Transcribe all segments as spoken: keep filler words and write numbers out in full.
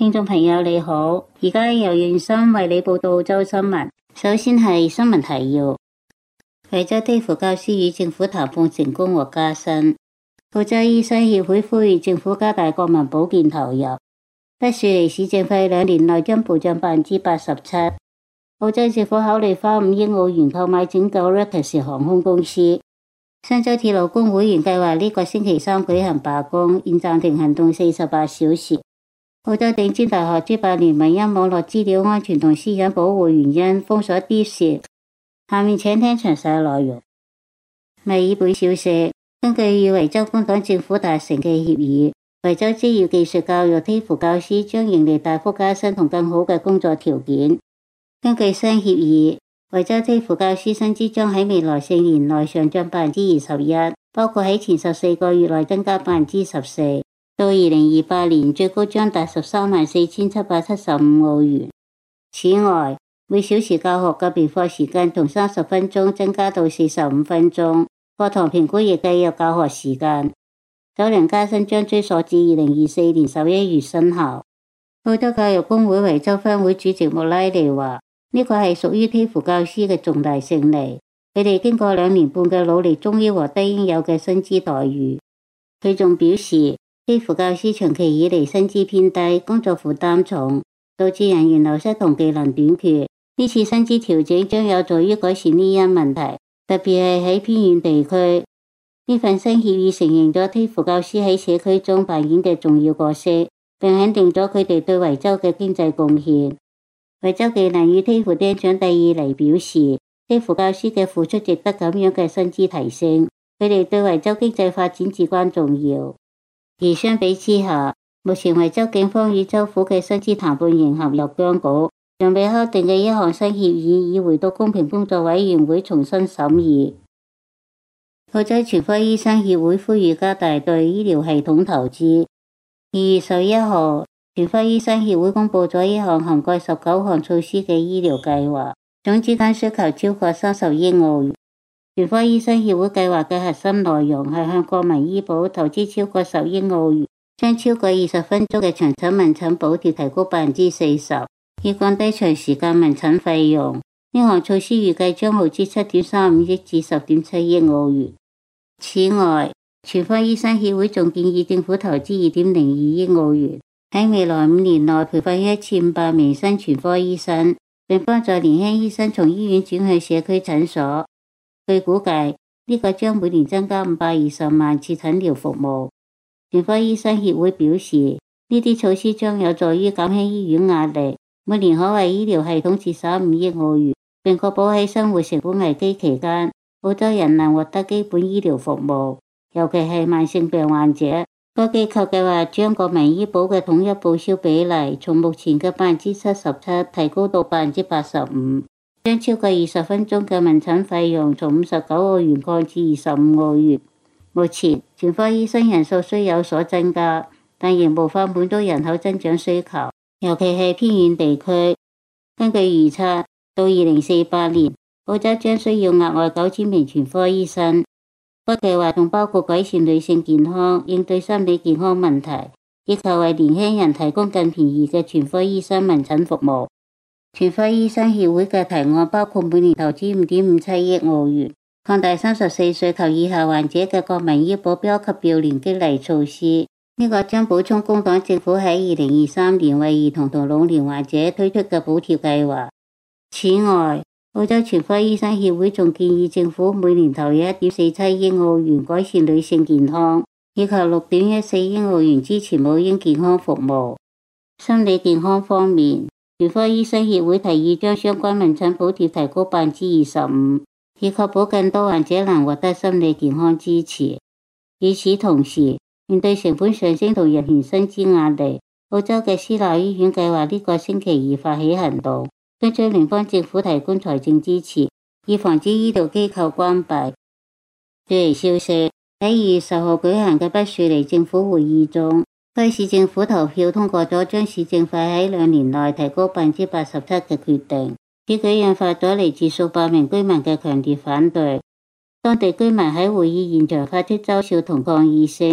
聽眾朋友你好，而家由袁生為你報道澳洲新聞。首先係新聞提要：維州的輔教師與政府談判成功獲加薪。澳洲醫生協會呼籲政府加大國民保健投入。北雪梨市政費兩年內將暴漲百分之八十七。澳洲政府考慮花五億澳元購買拯救 Rex 航空公司。新州鐵路工會原計劃呢個星期三舉行罷工，現暫停行動四十八小時。澳洲頂尖大學主辦聯盟因網絡資料安全同私隱保護原因封鎖 DeepSeek。下面請聽詳細內容。墨爾本消息，根據與維州工黨政府達成嘅協議，維州職業技術教育的輔教師將迎嚟大幅加薪同更好嘅工作條件。根據新協議，維州的輔教師薪資將喺未來四年內上漲百分之二十一，包括喺前十四個月內增加百分之十四。到二零二八年，最高將達十三萬四千七百七十五澳元。此外，每小時教學嘅備課時間從三十分鐘增加到四十五分鐘，課堂評估亦計入教學時間。首輪加薪將追溯至二零二四年十一月生效。澳洲教育工會維州分會主席穆拉尼話：呢個係屬於的輔教師嘅重大勝利，佢哋經過兩年半嘅努力，終於獲得應有嘅薪資待遇。佢仲表示，的輔教師長期以嚟薪資偏低，工作負擔重，導致人員流失同技能短缺。呢次薪資調整將有助於改善呢一問題，特別係喺偏遠地區。呢份新協議承認咗的輔教師喺社區中扮演嘅重要角色，並肯定咗佢哋對維州嘅經濟貢獻。維州技能與的輔廳長蒂爾尼表示，的輔教師嘅付出值得咁樣嘅薪資提升，佢哋對維州經濟發展至關重要。而相比之下，目前維州警方與州府嘅薪資談判仍陷入僵局，尚未敲定嘅一項新協議已回到公平工作委員會重新審議。澳洲全科醫生協會呼籲加大對醫療系統投資。二月十一號，全科醫生協會公布咗一項涵蓋十九項措施嘅醫療計劃，總資金需求超過三十億澳元。全科醫生協會計劃嘅核心內容係向國民醫保投資超過十億澳元，將超過二十分鐘嘅長診問診補貼提高百分之四十，以降低長時間問診費用。呢項措施預計將耗資七點三五億至十點七億澳元。此外，全科醫生協會仲建議政府投資二點零二億澳元，喺未來五年內培訓一千五百名新全科醫生，並幫助年輕醫生從醫院轉去社區診所。據估計，呢個將每年增加五百二十萬次診療服務。全科醫生協會表示，呢啲措施將有助於減輕醫院壓力，每年可為醫療系統節省五億澳元，並確保喺生活成本危機期間，澳洲人能獲得基本醫療服務，尤其係慢性病患者。該機構計劃將國民醫保嘅統一報銷比例從目前嘅百分之七十七提高到百分之八十五。將超過二十分鐘嘅問診費用從五十九澳元降至二十五澳元。目前全科醫生人數雖有所增加，但仍無法滿足人口增長需求，尤其係偏遠地區。根據預測，到二零四八年，澳洲將需要額外九千名全科醫生。該計劃仲包括改善女性健康、應對心理健康問題，以及為年輕人提供更便宜嘅全科醫生問診服務。全科醫生協會嘅提案包括每年投資五點五七億澳元，擴大三十四歲及以下患者嘅國民醫保標級別年激勵措施。呢、這個將補充工黨政府喺二零二三年為兒童同老年患者推出嘅補貼計劃。此外，澳洲全科醫生協會仲建議政府每年投入一點四七億澳元改善女性健康，以及六點一四億澳元支持母嬰健康服務。心理健康方面，全科醫生協會提議將相關問診補貼提高百分之二十五，以確保更多患者能獲得心理健康支持。與此同時，面對成本上升同人員薪資壓力，澳洲嘅私立醫院計劃呢個星期二發起行動，爭取聯邦政府提供財政支持，以防止醫療機構關閉。據嚟消息，喺二月十號舉行嘅北雪梨政府會議中，該市政府投票通過咗將市政費喺兩年內提高百分之八十七嘅決定，此舉引發咗嚟自數百名居民嘅強烈反對。當地居民喺會議現場發出嘲笑同抗議聲，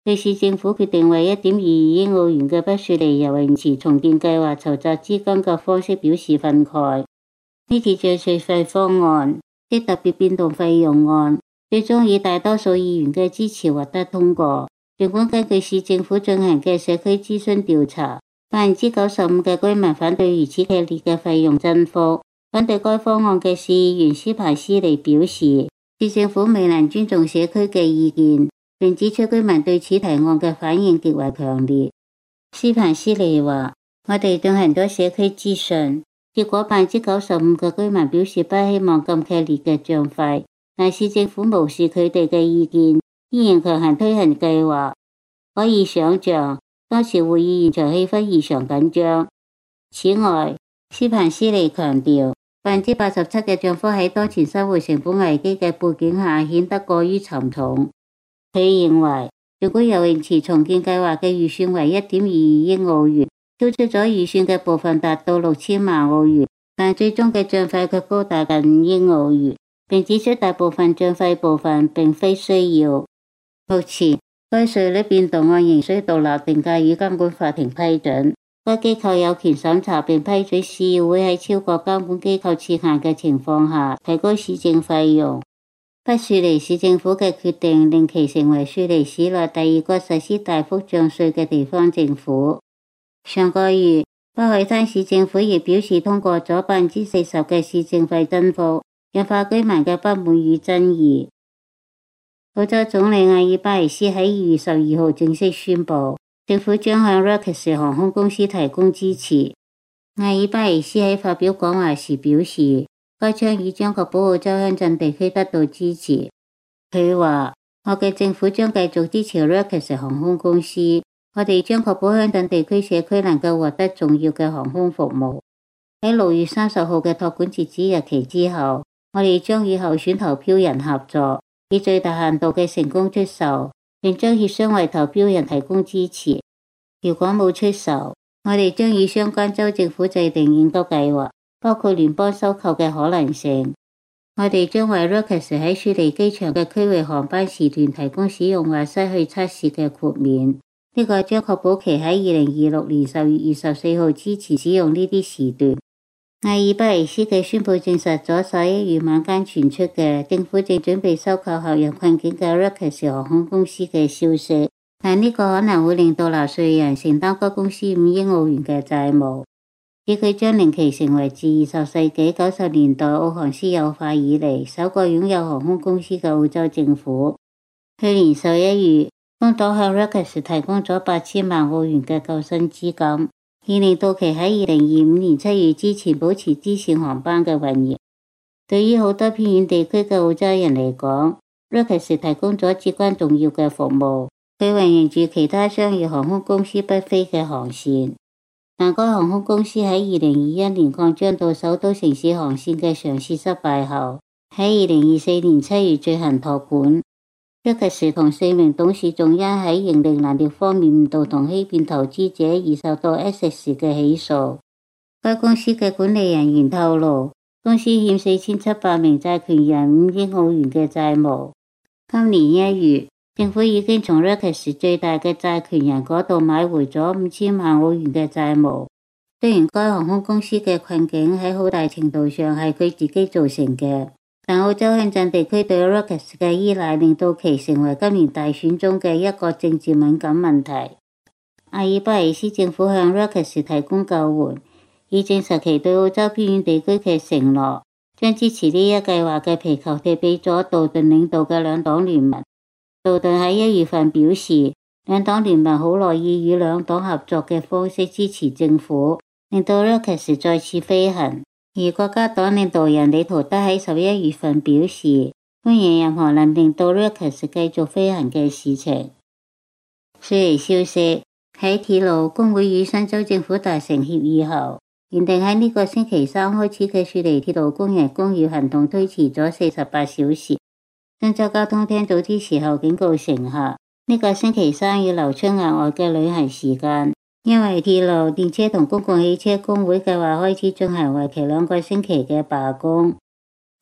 對市政府決定為一點二二億澳元嘅北雪梨游泳池重建計劃籌集資金嘅方式表示憤慨。呢次漲稅費方案，即特別變動費用案，最終以大多數議員嘅支持獲得通過。儘管根據市政府進行嘅社區諮詢調查，百分之九十五嘅居民反對如此劇烈嘅費用增幅。反對該方案嘅市議員斯彭斯利表示，市政府未能尊重社區嘅意見，並指出居民對此提案嘅反應極為強烈。斯彭斯利話：我哋進行咗社區諮詢，結果百分之九十五嘅居民表示不希望咁劇烈嘅漲費，但市政府無視佢哋嘅意見，依然強行推行計劃。可以想象，當時會議現場氣氛異常緊張。此外，斯彭斯利強調，百分之八十七嘅漲幅喺當前生活成本危機嘅背景下顯得過於沉重。佢認為，如果游泳池重建計劃嘅預算為一點二二億澳元，超出咗預算嘅部分達到六千萬澳元，但最終嘅漲費卻高達近五億澳元，並指出大部分漲費部分並非需要。目前，該稅率變動案仍需獨立定價與監管法庭批准。該機構有權審查並批准市議會喺超過監管機構設限嘅情況下提高市政費用。北雪梨市政府嘅決定令其成為雪梨市內第二個實施大幅漲稅嘅地方政府。上個月，北海灘市政府亦表示通過咗百分之四十嘅市政費增幅，引發居民嘅不滿與爭議。澳洲總理阿爾巴尼斯喺二月十二號正式宣布，政府將向 Reuters 航空公司提供支持。阿爾巴尼斯喺發表講話時表示，該倡議將確保澳洲鄉鎮地區得到支持。佢話：我嘅政府將繼續支持 Reuters 航空公司，我哋將確保鄉鎮地區社區能夠獲得重要嘅航空服務。喺六月三十號嘅託管截止日期之後，我哋將與候選投票人合作，以最大限度嘅成功出售，並將協商為投票人提供支持。如果冇出售，我哋將與相關州政府制定應急計劃，包括聯邦收購嘅可能性。我哋將為 Reuters 喺雪梨機場嘅區域航班時段提供使用或失去測試嘅豁免。呢、這個將確保其喺二零二六年十月二十四號之前使用呢啲時段。阿爾巴尼斯嘅宣布證實咗十一月晚間傳出嘅政府正準備收購陷入困境嘅 Reuters 航空公司嘅消息，但呢個可能會令到納稅人承擔該公司五億澳元嘅債務，以佢將令其成為自二十世紀九十年代澳航私有化以嚟首個擁有航空公司嘅澳洲政府。去年十一月，工黨向 Reuters 提供咗八千萬澳元嘅救生資金，以令到其喺二零二五年七月之前保持支線航班嘅運營。對於好多偏遠地區嘅澳洲人嚟講， Reuters 提供咗至關重要嘅服務，佢運營住其他商業航空公司不飛嘅航線。但該航空公司喺二零二一年擴張到首都城市航線嘅嘗試失敗後，喺二零二四年七月進行託管。Reuters 同四名董事仲因喺盈利能力方面誤導同欺騙投資者而受到 Essex 嘅起訴。該公司嘅管理人員透露，公司欠四千七百名債權人五億澳元嘅債務。今年一月，政府已經從 Reuters 最大嘅債權人嗰度買回咗五千萬澳元嘅債務。雖然該航空公司嘅困境喺好大程度上係佢自己造成嘅，但澳洲鄉鎮地區對 Reuters 嘅依賴令到其成為今年大選中嘅一個政治敏感問題。阿爾巴尼斯政府向 Reuters 提供救援，以證實其對澳洲偏遠地區嘅承諾，將支持呢一計劃嘅皮球踢俾咗杜頓領導嘅兩黨聯盟。杜頓喺一月份表示，兩黨聯盟好樂意與兩黨合作嘅方式支持政府，令到 Reuters 再次飛行。而國家黨領導人李圖德喺十一月份表示，歡迎任何能令到 Reuters 繼續飛行嘅事情。雪梨消息，喺鐵路工會與新州政府達成協議後，原定喺呢個星期三開始嘅雪梨鐵路工人工業行動推遲咗四十八小時。新州交通廳早啲時候警告乘客，呢、這個星期三要留出額外嘅旅行時間。因為鐵路、電車同公共汽車工會計劃開始進行為期兩個星期嘅罷工。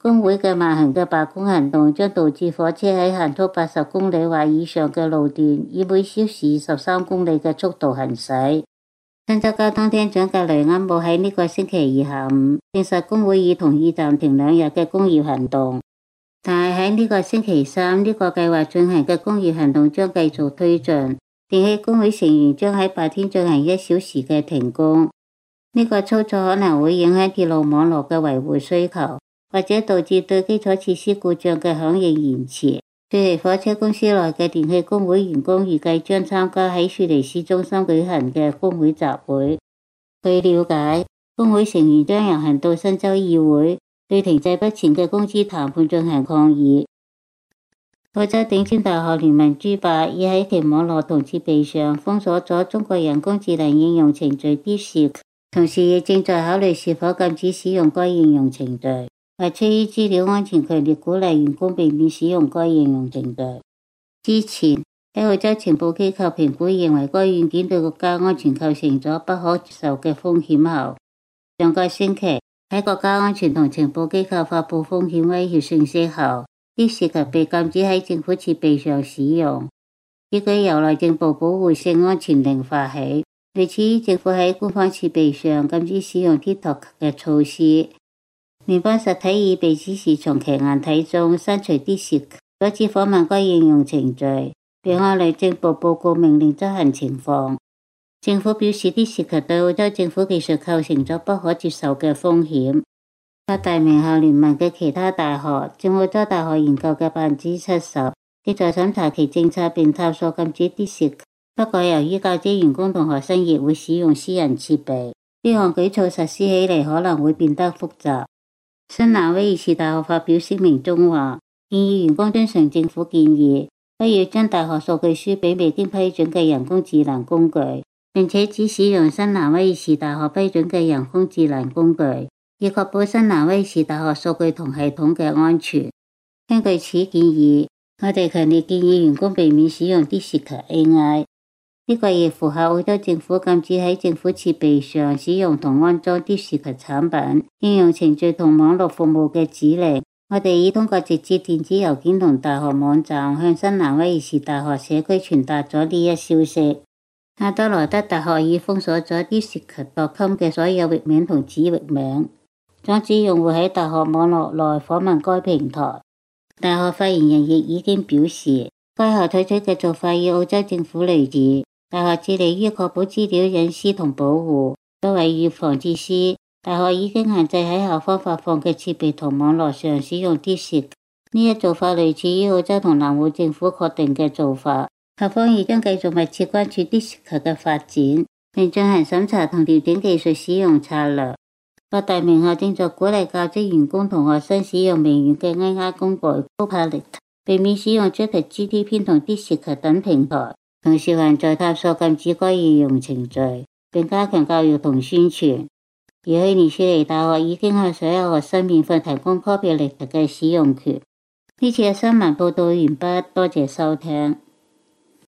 工會嘅慢行嘅罷工行動將導致火車喺限速八十公里或以上嘅路段，以每小時十三公里嘅速度行駛。新州交通廳長格雷厄姆喺呢個星期二下午證實，工會已同意暫停兩日嘅工業行動，但係喺呢個星期三呢個計劃進行嘅工業行動將繼續推進。電氣工會成員將喺白天進行一小時嘅停工。呢個操作可能會影響鐵路網絡嘅維護需求，或者導致對基礎設施故障嘅響應延遲。雪梨火車公司內嘅電氣工會員工預計將參加喺雪梨市中心舉行嘅工會集會。據了解，工會成員將遊行到新州議會，對停滯不前嘅工資談判進行抗議。澳洲頂尖大學聯盟 G 八已喺其網絡同設備上封鎖咗中國人工智能應用程序 DeepSeek， 同時亦正在考慮是否禁止使用該應用程序，或出於資料安全強烈鼓勵員工避免使用該應用程序。之前喺澳洲情報機構評估認為該軟件對國家安全構成咗不可接受嘅風險後，上個星期喺國家安全同情報機構發布風險威脅信息後，DeepSeek被禁止喺政府設備上使用。此舉由內政部保護性安全令發起，類似於政府喺官方設備上禁止使用 TikTok 嘅措施。聯邦實體已被指示從其硬體中刪除 DeepSeek， 阻止訪問該應用程序，並向內政部報告命令執行情況。政府表示 DeepSeek 對澳洲政府技術構成咗不可接受嘅風險。八大名校聯盟嘅其他大學，佔澳洲大學研究嘅百分之七十，正在審查其政策並探索禁止 DeepSeek。不過由於教職員工同學生亦會使用私人設備，呢項舉措實施起嚟可能會變得複雜。新南威爾士大學發表聲明中話，建議員工遵循政府建議，不要將大學數據輸俾未經批准嘅人工智能工具，並且只使用新南威爾士大學批准嘅人工智能工具，以確保新南威爾士大學數據同系統嘅安全。根據此建議，我哋強烈建議員工避免使用 DeepSeek A I。呢個亦符合澳洲政府禁止喺政府設備上使用同安裝 DeepSeek產品、應用程序同網絡服務嘅指令。我哋已通過直接電子郵件同大學網站向新南威爾士大學社區傳達咗呢一消息。亞德萊德大學已封鎖咗 DeepSeek dot com 嘅所有域名同子域名，阻止用戶喺大學網絡內訪問該平台。大學發言人亦已經表示，該校採取嘅做法與澳洲政府類似。大學致力於確保資料隱私同保護。作為預防措施，大學已經限制喺校方發放嘅設備同網絡上使用 DeepSeek。呢一做法類似於澳洲同南澳政府確定嘅做法。校方亦將繼續密切關注 DeepSeek嘅發展，並進行審查同調整技術使用策略。各大名校正在鼓勵教職員工同學生使用微軟嘅 A I 工具 Copilot， 避免使用 ChatGPT 同 DeepSeek 等平台。同時還在探索禁止該應用程序，並加強教育同宣傳。而去年雪梨大學已經向所有學生免費提供 Copilot 嘅使用權。呢次嘅新聞報道完畢，多謝收聽。